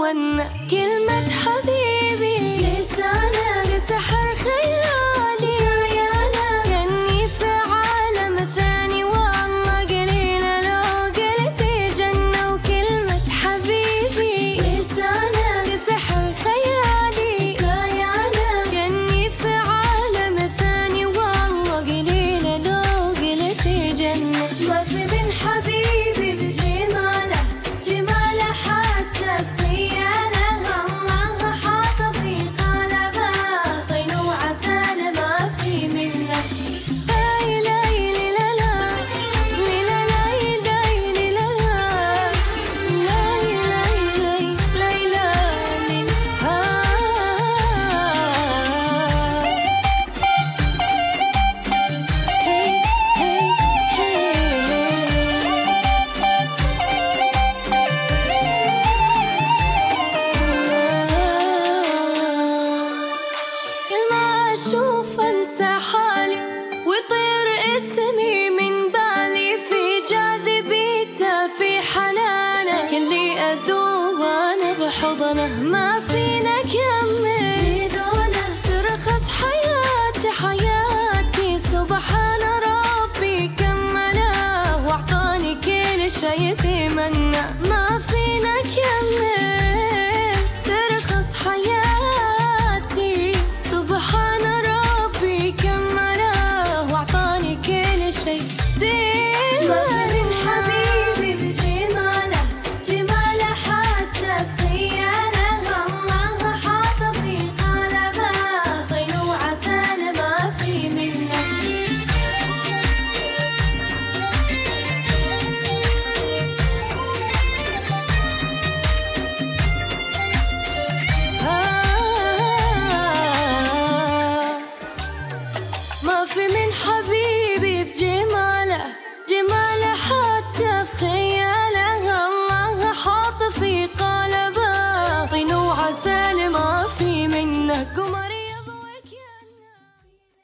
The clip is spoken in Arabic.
وتمنى كلمة حبيبي لسانه لسحر خيالي كأني في عالم ثاني والله قليلة لو قلت جنة وكلمة حبيبي لسانه لسحر خيالي كأني في عالم ثاني والله قليلة لو قلت جنة ما في من حبيبي بجماله جماله حتى في خياله الله حاط في قلبه طين وعسل ما في منه لا لا لا لا لا لا أشوف أنسى حالي ويطير اسمي من بالي في جاذبيته في حنانه اللي أذوب وأنا بحضنه ما فينك يمي دونه ترخص حياتي سبحان ربي كمله وأعطاني كل شي ثمنه ما فينك يمي ترخص حياتي سبحان ربي كمله وأعطاني كل شيء ما من حبيبي بجماله جماله حتى في خياله الله حاط في قلبه طين وعسل ما في منه ما في من حبيبي بجماله جماله حتى في خياله الله حاط في قلبه طين وعسل ما في منه قمري